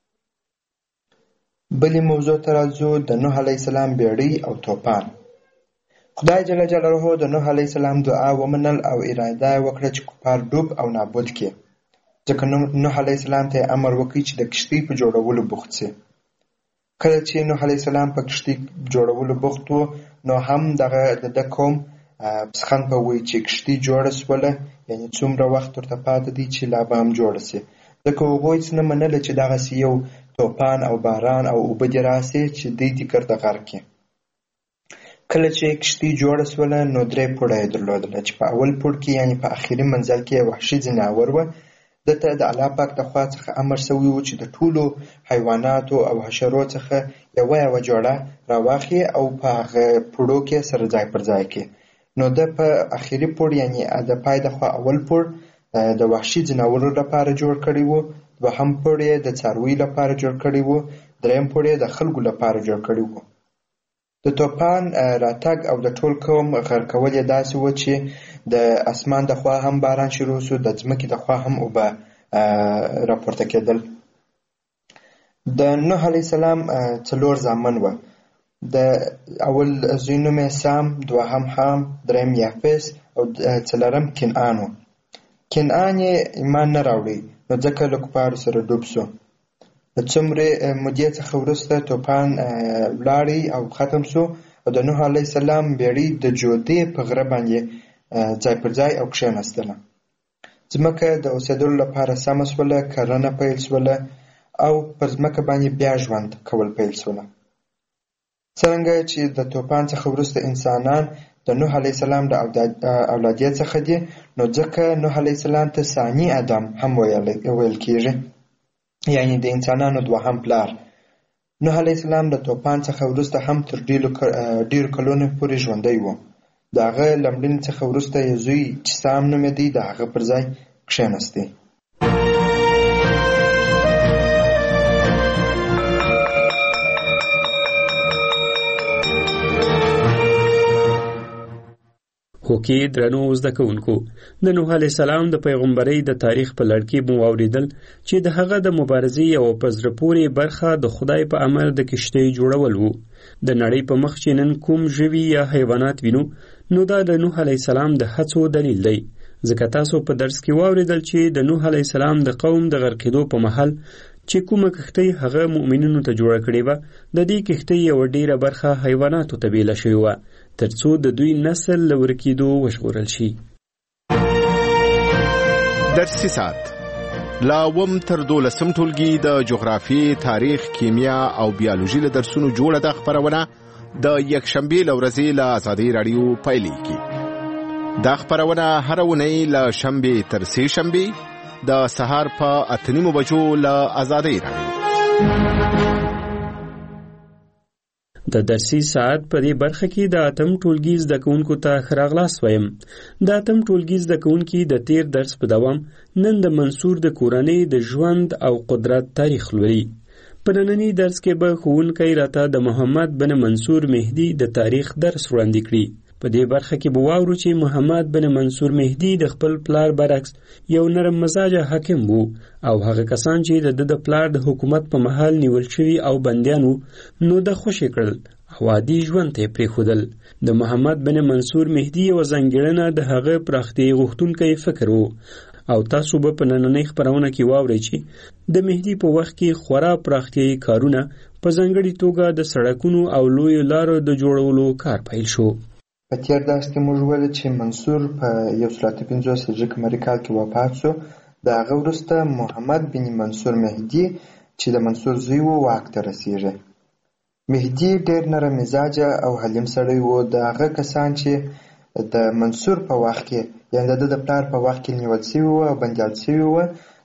بلې موضوع ته راځو، د نوح علیه السلام بیړۍ او توپان. خدای جل جلاله د نوح علیه السلام دعا ومنل او اراده یې وکړه چې کفار ډوب او نابود کړي، ځکه نوح علیه السلام ته یې امر وکړ چې د کښتۍ په جوړولو بوخت شي. کله چې نوح علیه السلام په کښتۍ جوړولو بوخت و، نو هم د قوم پسخند په وایي چې کښتۍ جوړه سوله، یعنې څومره وخت ورته پاته دی چې لا به هم جوړه شي، ځکه هغوی څه نه منله چې دغسې یو توپان او باران او اوبه دې راسي چې دوی دې ګرده غرق کړي. کله چې کښتۍ جوړه سوله نو 3 پوړه یې درلودله، چې په اول پوړ کې یعنې په اخري منزل کې وحشي ځناور وه. دته د الله پاک د خوا څخه امر شوی و چې د ټولو حیواناتو او حشرو څخه یوه جوړه راواخلي او په هغه پوړو کې سره ځای پر ځای کړي. نو ده په اخري پوړ یعنې د پای د خوا اول پوړ د وحشي ځناورو لپاره جوړ کړی و، دوهم پوړ یې د څارویو لپاره جوړ کړی و، دریم پوړ یې د خلکو لپاره جوړ کړی و. د توپان راتګ او د ټول قوم غرقول یې داسې و چې د اسمان د خوا هم باران شروع شو، د ځمکې د خوا هم اوبه راپورته کېدل. د نوح علیه السلام 4 زامن وه. د اول زوی نوم یې سام، دوهم حام، دریم یافس او څلورم کنعان و. کنعان یې ایمان نه راوړی، نو ځکه له کفارو سره ډوب شو. د څومره مودې څخه وروسته توپان ولاړی او ختم شو او د نوح علیه السلام بیړۍ د جودې په غره باندې ځای پر ځای او کښېناستله. ځمکه د اوسېدلو لپاره سمه شوله، کرنه پیل شوله او پر ځمکه باندې بیا ژوند کول پیل شوله. څرنګه چې د توپان څخه وروسته انسانان د نوح علیه السلام د اولادیت څخه دي، نو ځکه نوح علیه السلام ته ثاني ادم هم ویل کېږي، یعنی د انسانانو دوهم پلار. نوح علیه السلام د توپان څخه وروسته هم تر ډیرو کلونو پورې ژوندی و. د هغه له مړینې څخه وروسته یې زوی چې سام نومېدی د هغه پر ځای کښېناستی. هوکې درنو زده کوونکو، د نوح علیه السلام د پیغمبرۍ د تاریخ په لړ کې مو واورېدل چې د هغه د مبارزې یوه په زړه پورې برخه د خدای په امر د کښتۍ جوړول و. د نړۍ په مخ چې نن کوم ژوي یا حیوانات وینو، نو دا د نوح علیه السلام د هڅو دلیل دی. ځکه تاسو په درس کې واورېدل چې د نوح علیه السلام د قوم د غرقېدو په مهال چې کومه کښتۍ هغه مؤمنینو ته جوړه کړې وه، د دې کښتۍ یوه ډیره برخه حیواناتو ته بیله شوې وه، تر څو د دوی نسل له ورکېدو وژغورل شي. درسي ساعت لا وم تر 12 ټولګي د جغرافي، تاریخ، کیمیا او بیولوژي له درسونو جوړه ده خبرونه د یکشنبې له ورځې له آزادۍ راډیو پیلېږي. دا خبرونه هره اونۍ له شنبې تر سې شنبې د سهار په 8:30 بجو له آزادۍ راډیو. د درسي ساعت په دې برخه کې د 8م ټولګي زده کوونکو ته ښه راغلاست وایم. د 8م ټولګي زده کوونکي د تیر درس په دوام نن د منصور د کورنۍ د ژوند او قدرت تاریخ لولي. په ننني درس کې به ښوونکی راته د محمد بن منصور مهدي د تاریخ درس وړاندې کړي. په دې برخه کې به واورو چې محمد بن منصور مهدي د خپل پلار برعکس یو نرم مزاجه حاکم وو او هغه کسان چې د پلار د حکومت په محل نیول شوي او بندیان وو، نو د خوشي کړل او عادي ژوند ته پرېښودل. د محمد بن منصور مهدي یوه ځانګړنه د هغه پراختیا غوښتونکی فکر وو او تاسو به په نننۍ خپرونه کې واورئ چې د مهدي په وخت کې خورا پراختیایي کارونه په ځانګړې توګه د سړکونو او لویو لارو د جوړولو کار پیل شو. په تیر درس کې موږ ویل چې منصور په 150 هجري قمري کال کې وفات شو. د هغه وروسته محمد بن منصور مهدي چې د منصور زوی و واک ته رسیږي. مهدي ډېر نرم مزاجه او حلیم سړی و. د هغه کسان چې د منصور په وخت کې یعنې د پلار په وخت کې نیول شوي و او بندیان شوي و،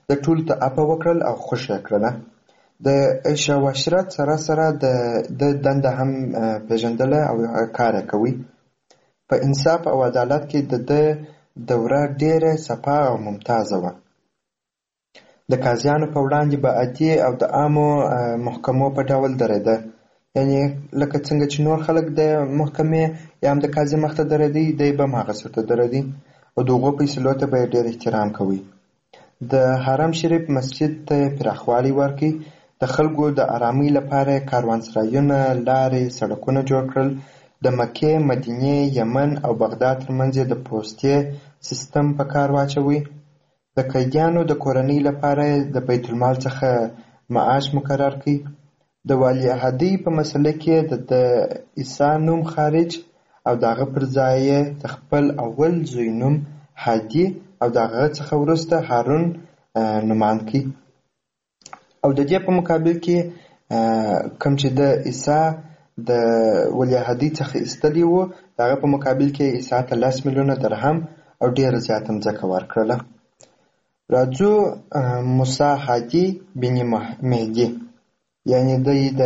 د ټولو ته عفو وکړل او خوښ یې کړله. د عیشه او عشرت سره سره د دنده هم پیژندله او کار یې کوي. په انصاف او عدالت کې د دوره ډېره صفا او ممتازه وه. د قاضیانو په وړاندې به عادي او د عامو محکمو په ډول درېده، یعنې لکه څنګه چې نور خلک د محکمې یا هم د قاضي مخ ته درېدی، دی به هم هغسې ورته درېدی او د هغو فیصلو ته به یې ډېر احترام کوي. د حرم شریف مسجد ته یې پراخوالی ورکړي. د خلکو د آرامۍ لپاره یې کاروانسرایونه، لارې، سړکونه جوړ کړل. د مکې، مدینې، یمن او بغداد ترمنځ یې د پوستې سیستم په کار واچوي. د قیدیانو د کورنۍ لپاره د بیت المال څخه معاش مقرر کړي. د ولیعهدۍ په مسله کې د عیسی نوم خارج او د هغه پر ځای یې د خپل اول زوی نوم هادي او د هغه څخه وروسته هارون نومان کړي. او د دې په مقابل کې کوم چې د عیسی د ولیعهدۍ څخه ایستلي وو، د هغه په مقابل کې عیسی ته 10 میلیونه درهم او ډېره زیاته مځکه ورکړله. راځو موسی هادي بن مهدي، یعنی دی د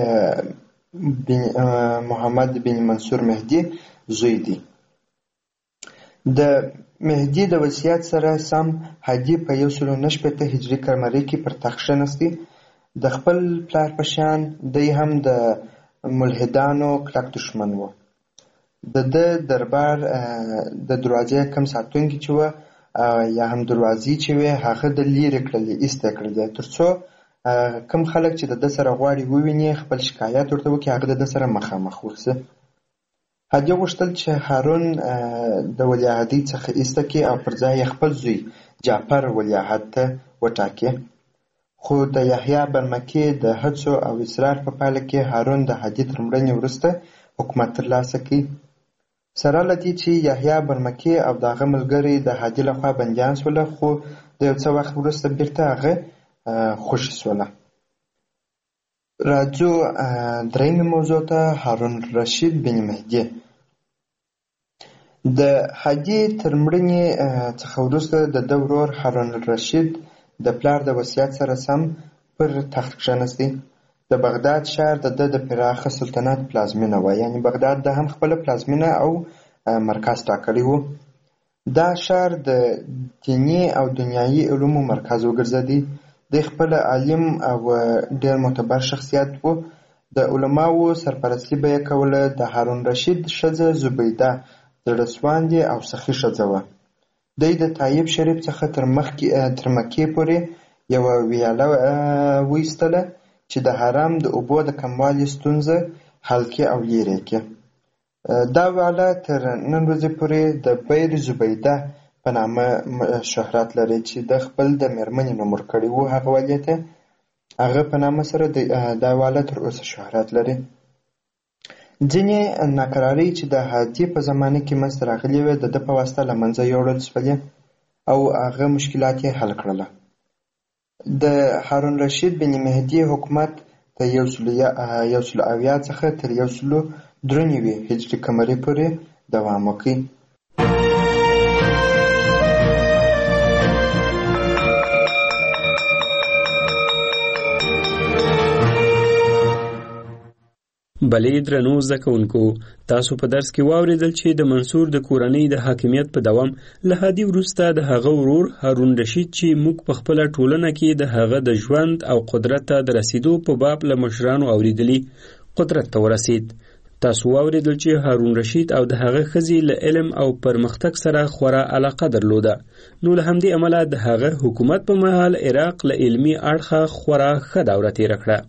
محمد بن منصور مهدي زوی دی. د مهدي د وصیت سره سم هادي په 1906 هجري قمري کې پر تخت کښېنستی. د خپل پلار په شان دی هم د ملحدانو کلک دښمن و. د دربار د دروازې کم ساتونکي چې وه یا هم دروازې چې وې، هغه د لیرې کړلې، ایسته کړلې، تر څو کم خلک چې د ده سره غواړي وویني، خپل شکایت ورته وکړي، هغه د ده سره مخامخ ورسي. هادي غوښتل چې هارون د ولیعهدۍ څخه ایسته کړي او پر ځای یې خپل زوی جعفر ولیعهد ته وټاکي. خو د یحیی برمکي د هڅو او اصرار په پایله کې هارون د هادي تر مړینې وروسته حکومت ترلاسه کړي. سره له دې چې یحیی برمکي او د هغه ملګري د هادي لخوا بندیان شوله، خو د یو څه وخت وروسته بیرته هغه خوشي شوله. راځو درېیمې موضوع ته، هارون رشید بن مهدي. د هادي تر مړینې څخه وروسته د ده ورور هارون رشید د پلار د وصیت سره سم پر تخت کښېنستی. د بغداد ښار د ده د پراخه سلطنت پلازمینه وه، یعنې بغداد د هم خپله پلازمینه او مرکز ټاکلی و. دا ښار د دیني او دنیایي علومو مرکز وګرځېدی. دی خپل عالم او ډېر معتبر شخصیت و. د علماو سرپرستي به یې کوله. د هارون رشید ښځه زبیده زړه سواندې او سخي ښځه وه. دی د طایب شریف څخه تر مکې پورې یوه ویاله وایستله چې د حرم د اوبو د کموالي ستونزه حل کړي او لیرې کړي. دا ویاله تر نن ورځې پورې د بیر زبیده په نامه شهرت لري چې د خپل د مېرمنې نوم ورکړی و هغه والي ته. هغه په نامه سره دا ویاله تر اوسه شهرت لري. ځینې ناکرارۍ چې د هادي په زمانه کې منځته راغلې وې، د ده په واسطه له منځه یوړل شولې او هغه مشکلات یې حل کړله. د هارون رشید بن مهدي حکومت د 170 څخه تر 193 هجري قمري پورې دوام وکړي. بلې درنو زده کوونکو، تاسو په درس کې واورېدل چې د منصور د کورنۍ د حاکمیت په دوام له هادي وروسته د هغه ورور هارون رشید چې موږ په خپله ټولنه کې د هغه د ژوند او قدرت ته د رسیدو په باب له مشرانو اورېدلي، قدرت ته ورسید. تاسو واورېدل چې هارون رشید او د هغه ښځې له علم او پرمختګ سره خورا علاقه درلوده، نو له همدې امله د هغه حکومت په مهال عراق له علمي اړخه خورا ښه دوره تېره کړه.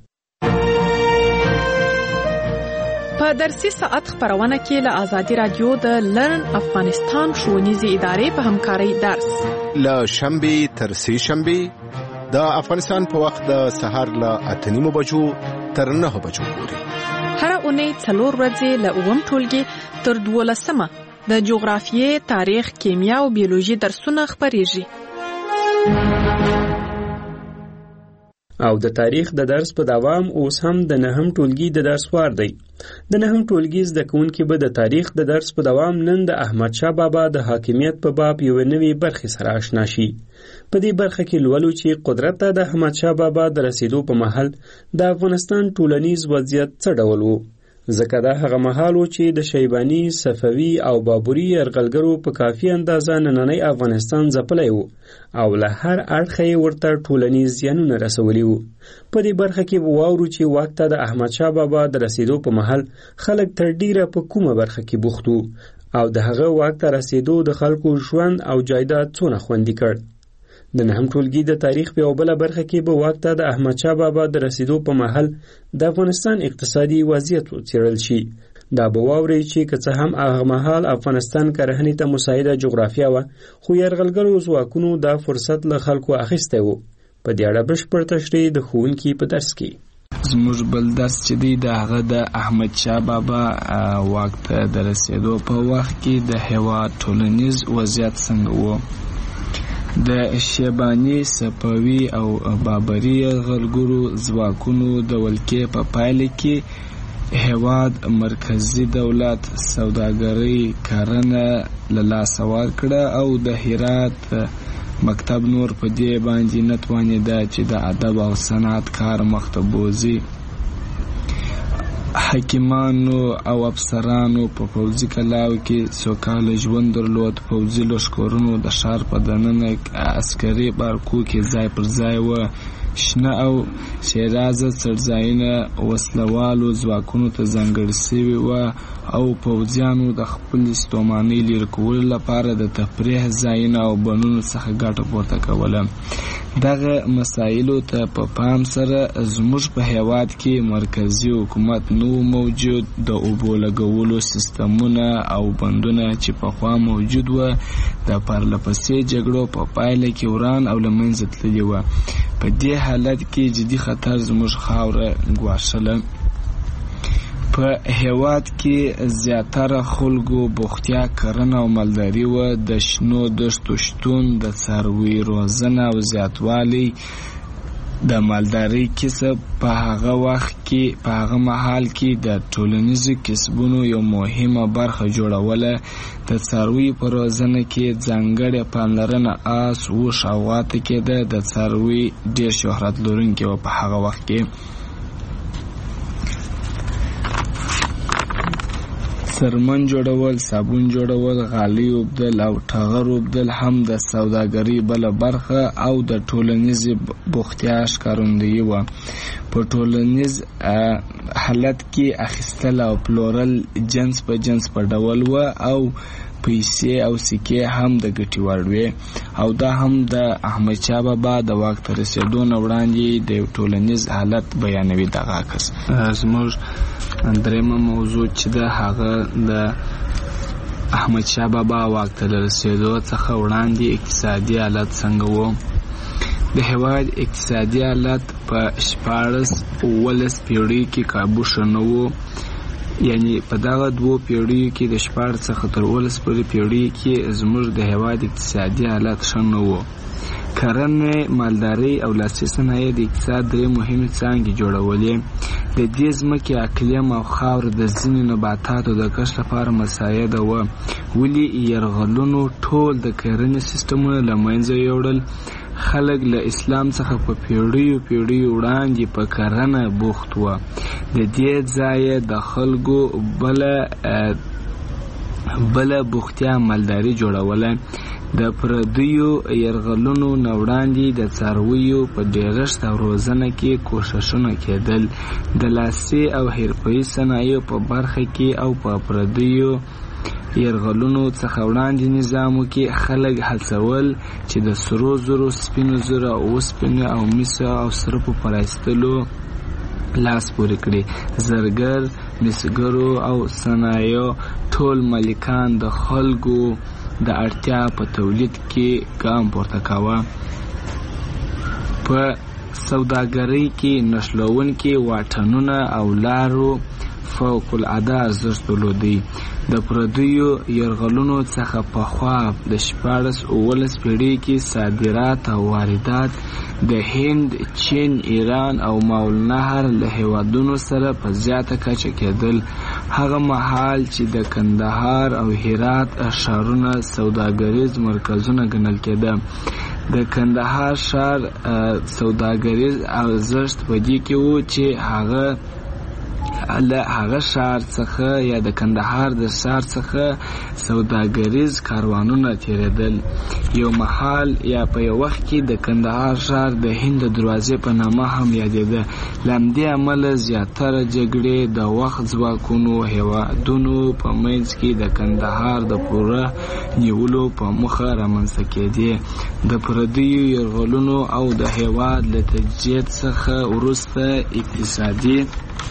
په درسي ساعت خبرونه کې له آزادي رادیو د لرن افغانستان ښوونیزې ادارې په همکارۍ درس له شنبې تر سې شنبې د افغانستان په وخت د سهار له 8:30 بجو تر 9 بجو پورې. هر اونۍ 4 ورځې له 9 ټولګي تر 12 د جغرافیې، تاریخ، کیمیا او بیولوژي درسونه خبرېږي. او د تاریخ د درس په دوام اوس هم د 9م ټولګي د درس وار دی. د 9م ټولګي زده کوونکي به د تاریخ د درس په دوام نن د احمد شاه بابا د حاکمیت په باب یو نوې برخې سره آشنا شي. په دې برخه کې لولو چې قدرت ته د احمد شاه بابا د رسیدو په مهال د افغانستان ټولنیز وضعیت څه ډول و، ځکه دا هغه مهال و چې د شیباني، صفوي او بابري یرغلګرو په کافي اندازه نننی افغانستان ځپلی و او له هر اړخه یې ورته ټولنیز زیانونه رسولي وو. په دې برخه کې به واورو چې واک ته د احمد شاه بابا د رسیدو په مهال خلک تر ډیره په کومه برخه کې بوخت وو او د هغه واک ته رسیدو د خلکو ژوند او جایداد څونه خوندي کړ. د 9م ټولګي د تاریخ په یوه بله برخه کې به واک ته د احمد شاه بابا د رسیدو په مهال د افغانستان اقتصادي وضعیت وڅېړل شي. دا به واورئ چې که څه هم هغه مهال افغانستان کرهنې ته مساعده جغرافیه وه، خو یرغلګرو ځواکونو دا فرصت له خلکو اخیستی و. په دې اړه بشپړ تشریح د ښوونکي په درس کې. زموږ بل درس چې دی د هغه د احمد شاه بابا واک ته د رسیدو په وخت کې د هېواد ټولنیز وضعیت څنګه و. د شیباني، صفوي او بابري یرغلګرو ځواکونو د ولکې په پایله کې هېواد مرکزي دولت سوداګرۍ کرنه له لاسه ورکړه او د هرات مکتب نور په دې باندې نه توانېده چې د ادب او صنعت کار مخته بوځي. حکیمانو او افسرانو په پوځي کلاو کې سوکاله ژوند درلود. پوځي لښکرونو د ښار په دننه عسکري بارکو کې ځای پر ځای و. شنه او شیرازه څړځایونه وسلوالو ځواکونو ته ځانګړي سوي وه او پوځیانو د خپلې ستومانۍ لرې کولو لپاره د تفریح ځایونه او بنونو څخه ګټه پورته کوله. دغه مسایلو ته په پام سره زموږ په هیواد کې مرکزي حکومت نو موجود. د اوبو لګولو سیستمونه او بندونه چې پخوا موجود وه د پرلهپسې جګړو په پایله کې وران او له منځه تللي وه. په دې حالت کې جدي خطر زموږ خاوره ګواښله. په هیواد کې زیاتره خلکو بوختیا کرنه او مالداري وه. د شنو دښتو شتون، د څاروي روزنه او زیاتوالی د مالدارۍ کسب په هغه وخت کې په هغه مهال کې د ټولنیزو کسبونو یو مهمه برخه جوړوله. د څاروي په روزنه کې ځانګړې پاملرنه آس، اوښ او غوا ته کېده. د څاروي ډېر شهرت لرونکي وه په هغه وخت کې. څرمن جوړول، صابون جوړول، غالۍ اوبدل او ټغر اوبدل هم د سوداګرۍ بله برخه او د ټولنیزې بوختیا ښکارندویي وه. په ټولنیز حالت کې اخیستل او پلورل جنس په جنس په ډول وه او پیسې او سکې هم د ګټې وړ وې. او دا هم د احمد شاه بابا د واک ته رسېدو نه وړاندې د یو ټولنیز حالت بیانوي. دغه عکس زموږ درېیمه موضوع چې ده هغه د احمد شاه بابا واک ته له رسېدو څخه وړاندې اقتصادي حالت څنګه و. د هېواد اقتصادي حالت په 14-15 پیړیو کې کابو ښه نه و. یعنی په دغه 2 پیړیو کې د 14 څخه تر 15 پورې پیړیو کې زموږ د هېواد اقتصادي حالت ښه نه و. کرنه، مالدارۍ او لاسي صنایع د اقتصاد 3 مهمې څانګې جوړولې. د دې ځمکې اقلیم او خاوره د ځینو نباتاتو د کښت لپاره مساعده وه. ولې یرغلونو ټول د کرنې سیستمونه له منځه یوړل. خلک له اسلام څخه په پیړیو وړاندې په کرنه بوخت وه. د دې ځایه د خلکو بله بوختیا مالداري جوړوله. د پردیو یرغلونو نه وړاندې د څارویو په ډېرښت او روزنه کې کوښښونه کېدل. د لاسي او حرفه‌ایي صنایعو په برخه کې او په پردیو یرغلونو څخه وړاندې نظامو کې خلک هڅول چې د سرو زرو، سپینو زرو، اوسپنې او مسو او سرپو په رایستلو لاس پورې کړي. زرګر، مسګرو او صنایعو ټول مالکان د خلکو د اړتیا په تولید کې ګام پورته کاوه. په سوداګرۍ کې نښلوونکي واټنونه او لارو فوق العاده ارزښت درلودی. د پردیو یرغلونو څخه پخوا د 14-15 پیړۍ کې صادرات او واردات د هند، چین، ایران او ماول نهر له هیوادونو سره په زیاته کچه کېدل. هغه مهال چې د کندهار او هرات ښارونه سوداګریز مرکزونه ګڼل کېده. د کندهار ښار سوداګریز ارزښت په دې کې و چې هغه ښار څخه یا د کندهار د ښار څخه سوداګریز کاروانونه تیریدل. یو مهال یا په یو وخت کې د کندهار ښار د هند دروازې په نامه هم یادېده. له همدې امله زیاتره جګړې د وخت ځواکونو هیوادونو په منځ کې د کندهار د پوره نیولو په موخه رامنځته کېدې. د پردیو یرغلونو او د هیواد له تجدید څخه وروسته اقتصادي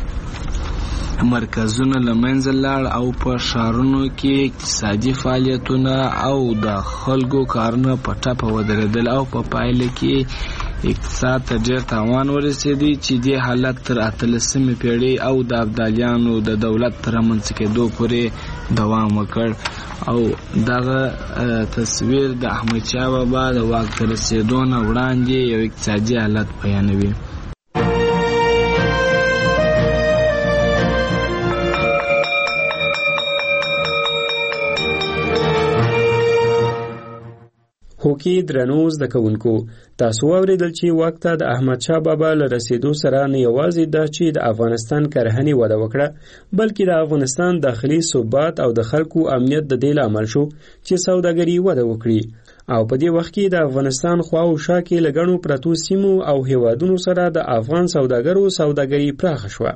مرکزونه له منځه لاړ او په ښارونو کې اقتصادي فعالیتونه او د خلکو کارونه په ټپه ودرېدل او په پایله کې اقتصاد ته ډېر تاوان ورسېدی چې دې حالت تر 18مې پیړۍ او د ابدالیانو د دولت تر رامنځته کېدو پورې دوام وکړ. او دغه تصویر د احمدشاه بابا د واک ته رسېدو نه وړاندې یو اقتصادي حالت بیانوي. هوکي درنو زده کوونکو، تاسو واورېدل چې واک ته د احمدشاه بابا له رسېدو سره نه یوازې دا چې د افغانستان کرهنې وده وکړه، بلکې د افغانستان داخلي ثبات او د خلکو امنیت د دې لامل شو چې سوداګري وده وکړي. او په دې وخت کې د افغانستان خوا او شا کې له ګڼو پرتو سیمو او هیوادونو سره د افغان سوداګرو سوداګري پراخه شوه.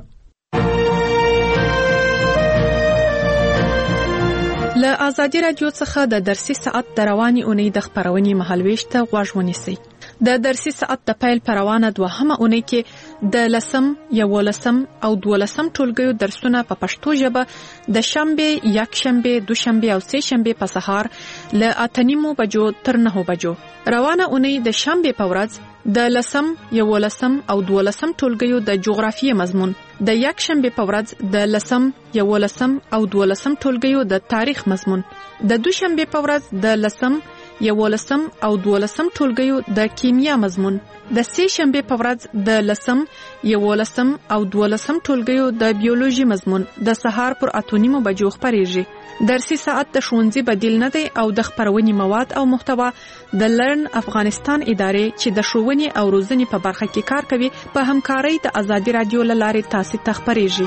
له آزادي رادیو څخه د درسي ساعت د رواني اونۍ د خپرونې مهالويش ته غوږ ونیسئ. د درسي ساعت د پیل پر روانه دوهمه اونۍ کې د 10، 11 او 12 ټولګیو درسونه په پښتو ژبه د شنبه، یکشنبه، دوشنبه او سه شنبه په سهار له 8:30 بجو تر 9 بجو. روانه اونۍ د شنبه په ورځ د 10، 11 او 12 ټولګیو د جغرافیې مضمون، د یکشنبه په ورځ د 10، 11 او 12 ټولګیو د تاریخ مضمون، د دوشنبه په ورځ د 10، 11 او 12 ټولګیو د کیمیا مضمون، د سه شنبه په ورځ د 10، 11 او 12 ټولګیو د بیولوژي مضمون د سهار پر 8:30 بجو خپریږي. درسي ساعت د ښوونځي بدیل نه دی او د خپرونې مواد او محتوا د لرن افغانستان ادارې چې د ښوونې او روزنې په برخه کې کار کوي په همکارۍ د آزادي رادیو له لارې تاسو ته خپریږي.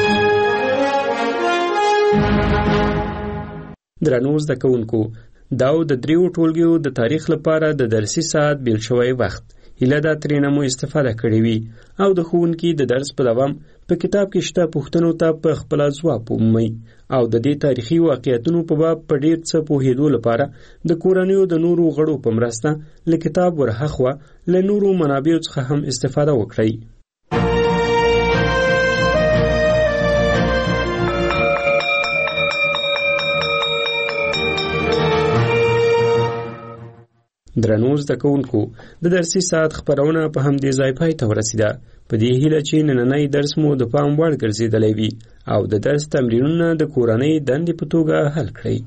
درنو زده کوونکو، دا د دریو ټولګیو د تاریخ لپاره د درسي ساعت بیل شوی وخت هیله دا ترېنه مو استفاده کړې وي او د ښوونکي د درس په دوام په کتاب کې شته پوښتنو ته په خپله ځواب ومومئ او د دې تاریخي واقعیتونو په باب په ډېر څه پوهېدو لپاره د کورنیو د نورو غړو په مرسته له کتاب ورهاخوا له نورو منابعو څخه هم استفاده وکړئ. درنو زده کوونکو، د درسي ساعت خپرونه په همدې ځای پای ته ورسېده. په دې هیله چې نننی درس مو د پام وړ ګرځېدلی وي او د درس تمرینونه د کورنۍ دندې په توګه حل کړئ.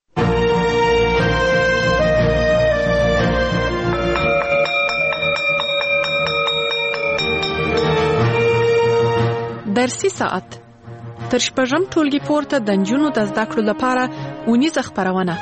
درسي ساعت تر شپږم ټولګي پورته د نجونو د زده کړو لپاره اونیزه خپرونه.